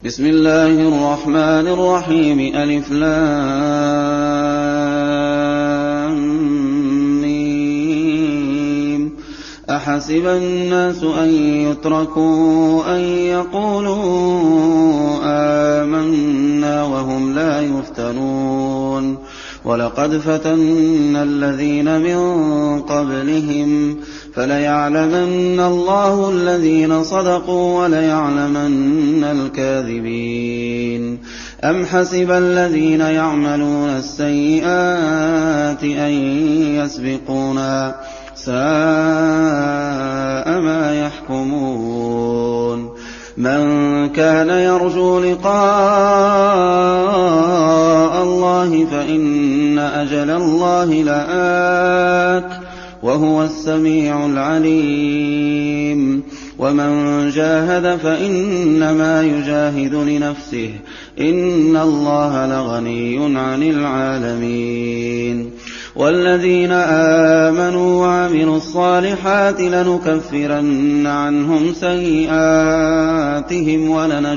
بسم الله الرحمن الرحيم ألف لام ميم. أحسب الناس أن يتركوا أن يقولوا آمنا وهم لا يفتنون ولقد فتنا الذين من قبلهم فليعلمن الله الذين صدقوا وليعلمن الكاذبين. أم حسب الذين يعملون السيئات أن يسبقونا ساء ما يحكمون. من كان يرجو لقاء الله فإن أجل الله لآت وهو السميع العليم. ومن جاهد فإنما يجاهد لنفسه إن الله لغني عن العالمين. والذين آمنوا وعملوا الصالحات لنكفرن عنهم سيئاتهم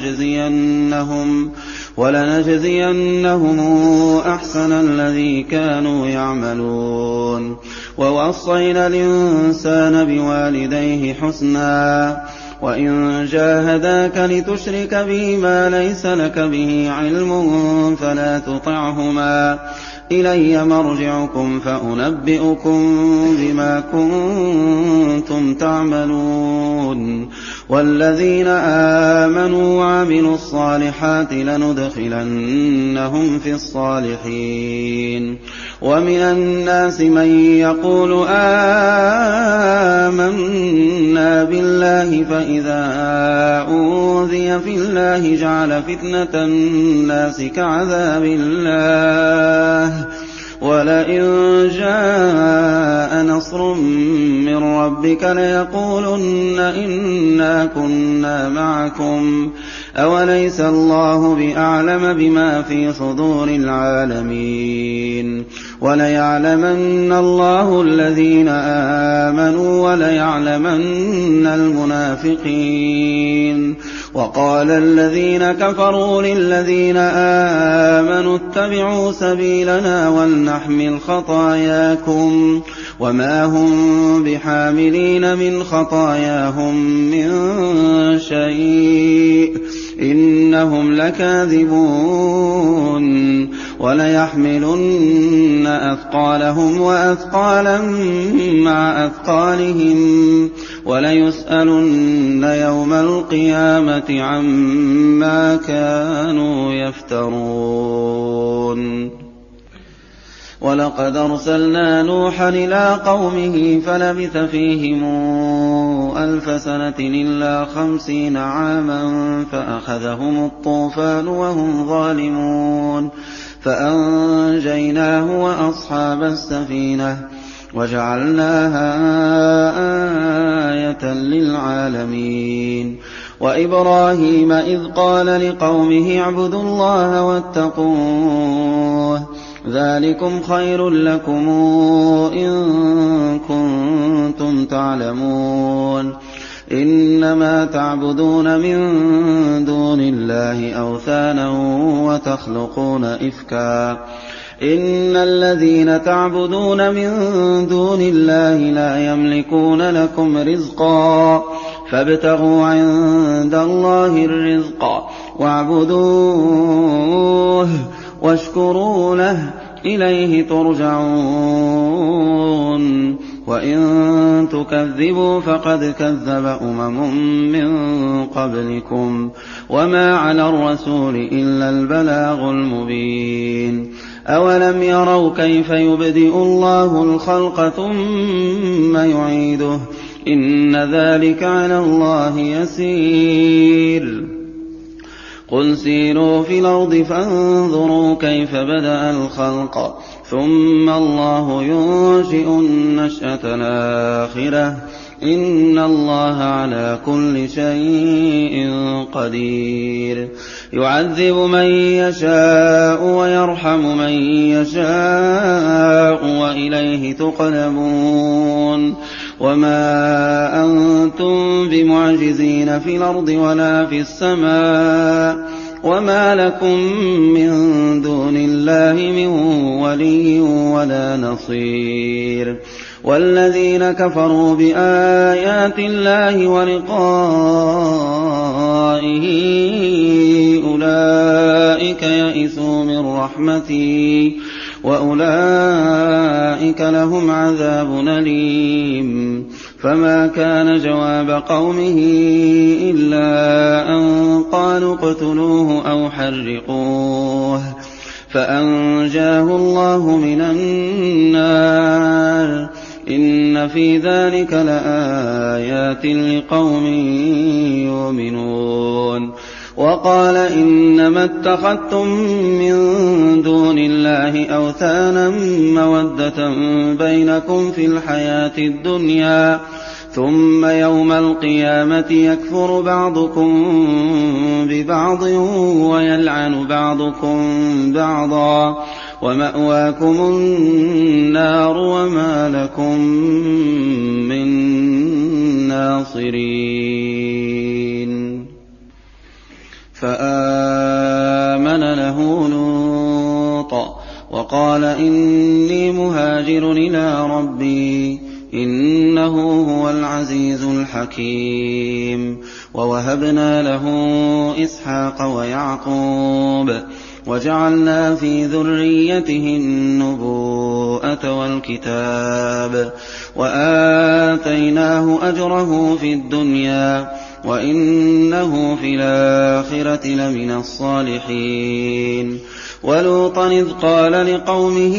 ولنجزينهم أحسن الذي كانوا يعملون. ووصينا الإنسان بوالديه حسنا وإن جاهداك لتشرك بي ما ليس لك به علم فلا تطعهما إلي مرجعكم فأنبئكم بما كنتم تعملون. والذين آمنوا وعملوا الصالحات لندخلنهم في الصالحين. ومن الناس من يقول آمنا بالله فإذا أوذي في الله جعل فتنة الناس كعذاب الله ولئن جاء نصر من ربك ليقولن إنا كنا معكم أوليس الله بأعلم بما في صدور العالمين. وليعلمن الله الذين آمنوا وليعلمن المنافقين. وقال الذين كفروا للذين آمنوا اتبعوا سبيلنا ولنحمل خطاياكم وما هم بحاملين من خطاياهم من شيء إنهم لكاذبون. وليحملن أثقالهم وأثقالا مع أثقالهم وليسألن يوم القيامة عما كانوا يفترون. ولقد أرسلنا نوحا إلى قومه فلبث فيهم 1000 سنة إلا 50 عاما فأخذهم الطوفان وهم ظالمون فأنجيناه وأصحاب السفينة وجعلناها آية للعالمين. وإبراهيم إذ قال لقومه اعبدوا الله واتقوه ذلكم خير لكم إن كنتم تعلمون. إنما تعبدون من دون الله أوثانا وتخلقون إفكا إن الذين تعبدون من دون الله لا يملكون لكم رزقا فابتغوا عند الله الرزق واعبدوه واشكروا له إليه ترجعون. وإن تكذبوا فقد كذب من قبلكم وما على الرسول إلا البلاغ المبين. أولم يروا كيف يبدئ الله الخلق ثم يعيده إن ذلك على الله يسير. قل سيروا في الأرض فانظروا كيف بدأ الخلق ثم الله ينشئ النشأة الآخرة إن الله على كل شيء قدير. يعذب من يشاء ويرحم من يشاء وإليه تقلبون. وما أنتم بمعجزين في الأرض ولا في السماء وما لكم من دون الله من ولي ولا نصير والذين كفروا بآيات الله ولقائه أولئك يئسوا من رحمتي وأولئك لهم عذاب أليم فما كان جواب قومه إلا أن قالوا اقتلوه أو حرقوه فأنجاه الله من النار إن في ذلك لآيات لقوم يؤمنون وقال إنما اتخذتم من دون الله أوثانا مودة بينكم في الحياة الدنيا ثم يوم القيامة يكفر بعضكم ببعض ويلعن بعضكم بعضا ومأواكم النار وما لكم من ناصرين فآمن له لوط وقال إني مهاجر إلى ربي إنه هو العزيز الحكيم ووهبنا له إسحاق ويعقوب وجعلنا في ذريته النبوءة والكتاب وآتيناه أجره في الدنيا وإنه في الآخرة لمن الصالحين ولوطا إذ قال لقومه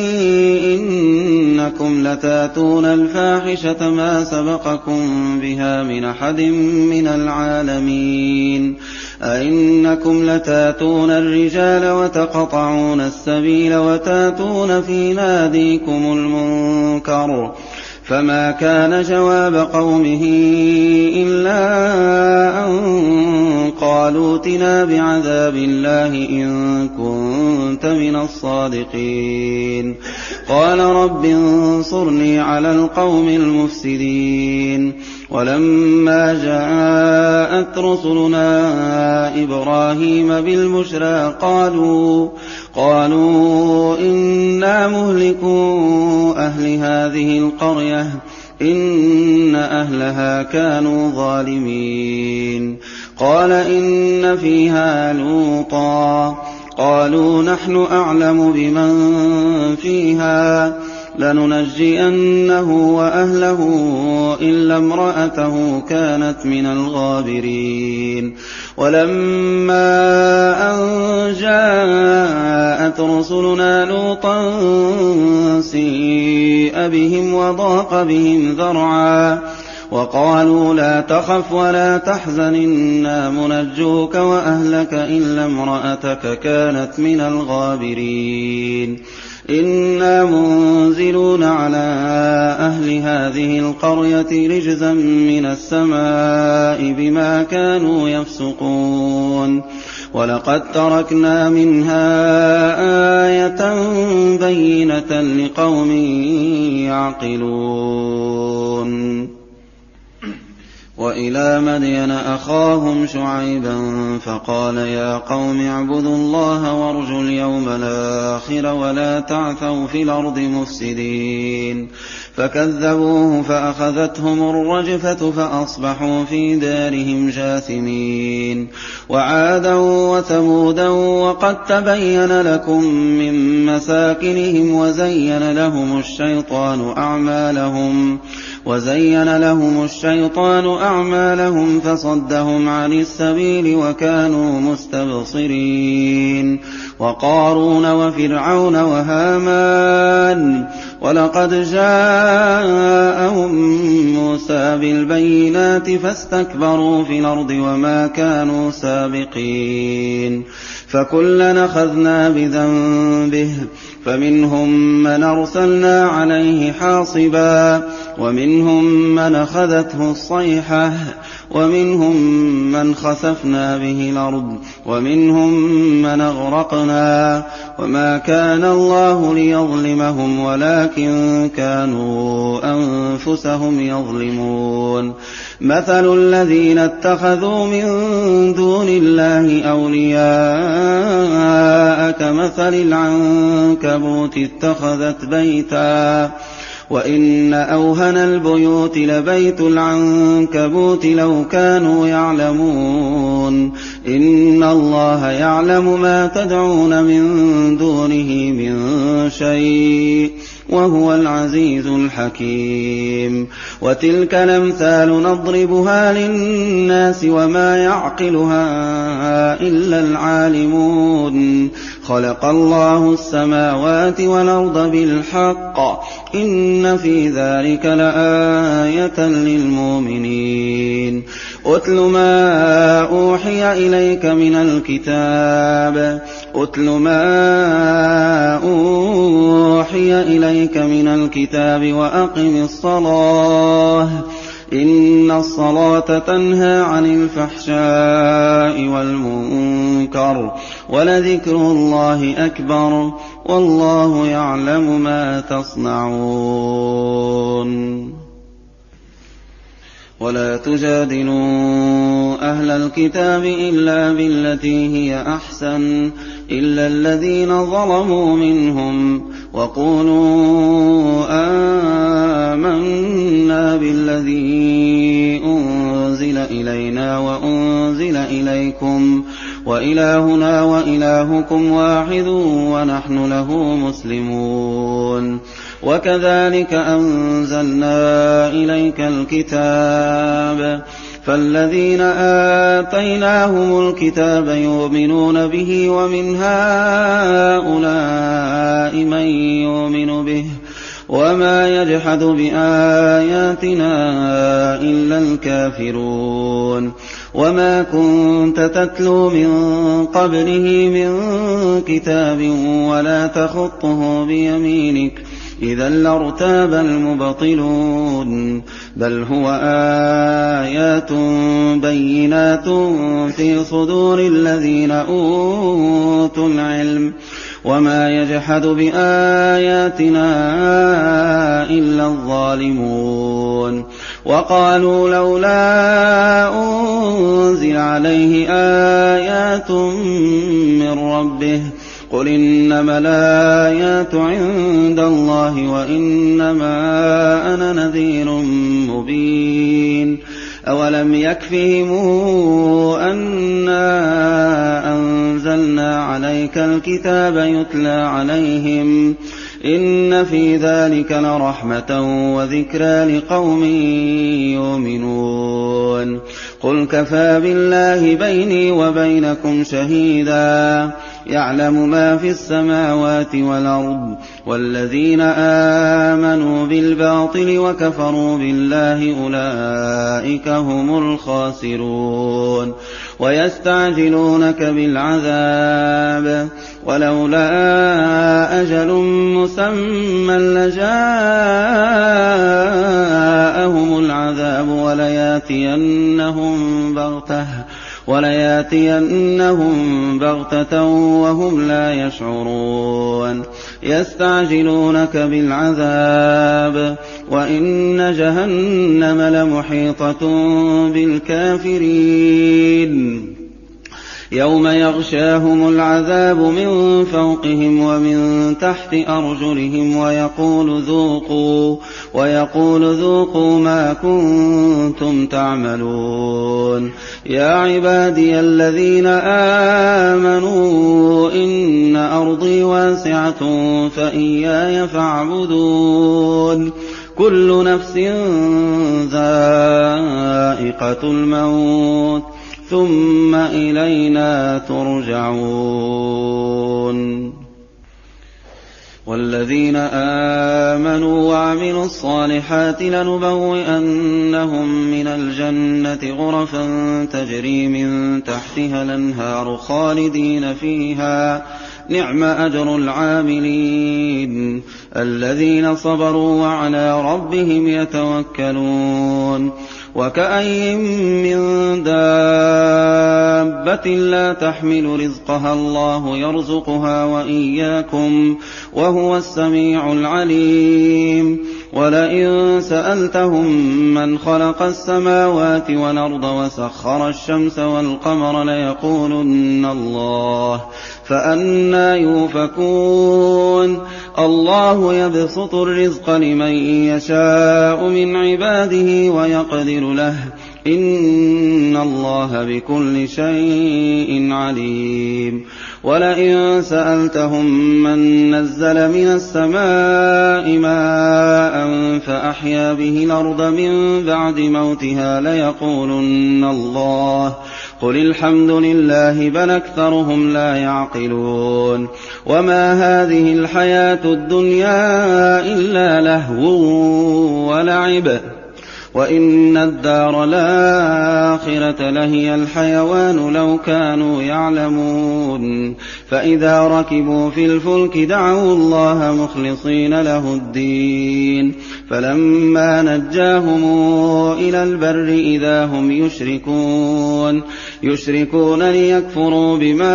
إنكم لتاتون الفاحشة ما سبقكم بها من أحد من العالمين أئنكم لتاتون الرجال وتقطعون السبيل وتاتون في ناديكم المنكر فما كان جواب قومه إلا أن قالوا ائتنا بعذاب الله إن كنت من الصادقين قال رب انصرني على القوم المفسدين ولما جاءت رسلنا إبراهيم بالبشرى قالوا إنا مهلكو أهل هذه القرية إن أهلها كانوا ظالمين قال إن فيها لوطا قالوا نحن أعلم بمن فيها لننجينه وأهله إلا امرأته كانت من الغابرين ولما أن جاءت رسلنا لوطا سيء بهم وضاق بهم ذرعا وقالوا لا تخف ولا تحزن إنا منجوك وأهلك إلا امرأتك كانت من الغابرين إنا منزلون على أهل هذه القرية رجزا من السماء بما كانوا يفسقون ولقد تركنا منها آية بينة لقوم يعقلون وإلى مدين أخاهم شعيبا فقال يا قوم اعبدوا الله وارجوا اليوم الآخر ولا تعثوا في الأرض مفسدين فكذبوه فأخذتهم الرجفة فأصبحوا في دارهم جاثمين وعادا وثمودا وقد تبين لكم من مساكنهم وزين لهم الشيطان أعمالهم فصدهم عن السبيل وكانوا مستبصرين وقارون وفرعون وهامان ولقد جاءهم موسى بالبينات فاستكبروا في الأرض وما كانوا سابقين فكلا أخذنا بذنبه فمنهم من أرسلنا عليه حاصبا ومنهم من أخذته الصيحة ومنهم من خسفنا به الأرض ومنهم من أغرقنا وما كان الله ليظلمهم ولكن كانوا أنفسهم يظلمون مثل الذين اتخذوا من دون الله أولياء كمثل العنكبوت اتخذت بيتا وإن أوهن البيوت لبيت العنكبوت لو كانوا يعلمون إن الله يعلم ما تدعون من دونه من شيء وهو العزيز الحكيم وتلك الأمثال نضربها للناس وما يعقلها إلا العالمون خلق الله السماوات والأرض بالحق إن في ذلك لآية للمؤمنين أتل ما أوحي إليك من الكتاب وأقم الصلاة إن الصلاة تنهى عن الفحشاء والمنكر ولذكر الله أكبر والله يعلم ما تصنعون ولا تجادلوا أهل الكتاب إلا بالتي هي أحسن إلا الذين ظلموا منهم وقولوا آمنا بالذي أنزل إلينا وأنزل إليكم وإلهنا وإلهكم واحد ونحن له مسلمون وكذلك أنزلنا إليك الكتاب فالذين آتيناهم الكتاب يؤمنون به ومن هؤلاء من يؤمن به وما يجحد بآياتنا إلا الكافرون وما كنت تتلو من قبله من كتاب ولا تخطه بيمينك إذا لارتاب المبطلون بل هو آيات بينات في صدور الذين أوتوا العلم وما يجحد بآياتنا إلا الظالمون وقالوا لولا أنزل عليه آيات من ربه قل إنما الآيات عند الله وإنما أنا نذير مبين أولم يكفهم أنا أنزلنا عليك الكتاب يتلى عليهم إن في ذلك لرحمة وذكرى لقوم يؤمنون قل كفى بالله بيني وبينكم شهيدا يعلم ما في السماوات والأرض والذين آمنوا بالباطل وكفروا بالله أولئك هم الخاسرون ويستعجلونك بالعذاب ولولا أجل مسمى لجاءهم العذاب ولياتينهم بغتة وهم لا يشعرون يستعجلونك بالعذاب وإن جهنم لمحيطة بالكافرين يوم يغشاهم العذاب من فوقهم ومن تحت أرجلهم ويقول ذوقوا ما كنتم تعملون يا عبادي الذين آمنوا إن أرضي واسعة فإياي فاعبدون كل نفس ذائقة الموت ثم إلينا ترجعون والذين آمنوا وعملوا الصالحات لنبوئنهم من الجنة غرفا تجري من تحتها الأنهار خالدين فيها نِعْمَ أَجْرُ الْعَامِلِينَ الَّذِينَ صَبَرُوا وَعَلَىٰ رَبِّهِمْ يَتَوَكَّلُونَ وَكَأَيِّن مِّن دَابَّةٍ لَّا تَحْمِلُ رِزْقَهَا اللَّهُ يَرْزُقُهَا وَإِيَّاكُمْ ۚ وَهُوَ السَّمِيعُ الْعَلِيمُ وَلَئِن سَأَلْتَهُم مَّنْ خَلَقَ السَّمَاوَاتِ وَالْأَرْضَ وَسَخَّرَ الشَّمْسَ وَالْقَمَرَ لَيَقُولُنَّ اللَّهُ ۖ فَأَنَّىٰ يُؤْفَكُونَ اللَّهُ يَبْسُطُ الرِّزْقَ لِمَن يَشَاءُ مِنْ عِبَادِهِ وَيَقْدِرُ لَهُ ۚ إِنَّ اللَّهَ بِكُلِّ شَيْءٍ عَلِيمٌ وَلَئِن سَأَلْتَهُم مَّن نَّزَّلَ مِنَ السَّمَاءِ مَاءً فَأَحْيَا بِهِ الْأَرْضَ مِن بَعْدِ مَوْتِهَا لَيَقُولُنَّ اللَّهُ ۚ قُلِ الْحَمْدُ لِلَّهِ بَلْ أَكْثَرُهُمْ لَا يَعْقِلُونَ وَمَا هَٰذِهِ الْحَيَاةُ الدُّنْيَا إِلَّا لَهْوٌ وَلَعِبٌ ۚ وَإِنَّ الدَّارَ الْآخِرَةَ لَهِيَ الْحَيَوَانُ لَوْ كَانُوا يَعْلَمُونَ فَإِذَا رَكِبُوا فِي الْفُلْكِ دَعَوُا اللَّهَ مُخْلِصِينَ لَهُ الدِّينَ فَلَمَّا نَجَّاهُمْ إِلَى الْبَرِّ إِذَا هُمْ يُشْرِكُونَ لِيَكْفُرُوا بِمَا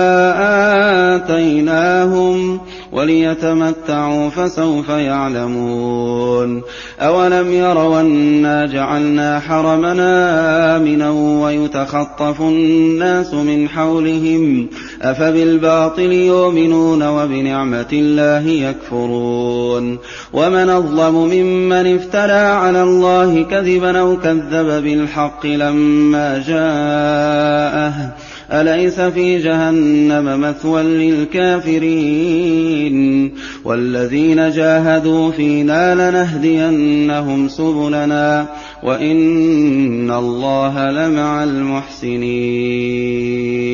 آتَيْنَاهُمْ وَلِيَتَمَتَّعُوا فَسَوْفَ يَعْلَمُونَ أَوَلَمْ يَرَوْا أَنَّا جَعَلْنَا حَرَمًا آمِنًا وَيُتَخَطَّفُ النَّاسُ مِنْ حَوْلِهِمْ ۚ أَفَبِالْبَاطِلِ يُؤْمِنُونَ وَبِنِعْمَةِ اللَّهِ يَكْفُرُونَ وَمَنْ أَظْلَمُ مِمَّنِ افْتَرَىٰ عَلَى اللَّهِ كَذِبًا أَوْ كَذَّبَ بِالْحَقِّ لَمَّا جَاءَهُ ۚ أَلَيْسَ فِي جَهَنَّمَ مَثْوًى لِّلْكَافِرِينَ وَالَّذِينَ جَاهَدُوا فِينَا لَنَهْدِيَنَّهُمْ سُبُلَنَا وَإِنَّ اللَّهَ لَمَعَ الْمُحْسِنِينَ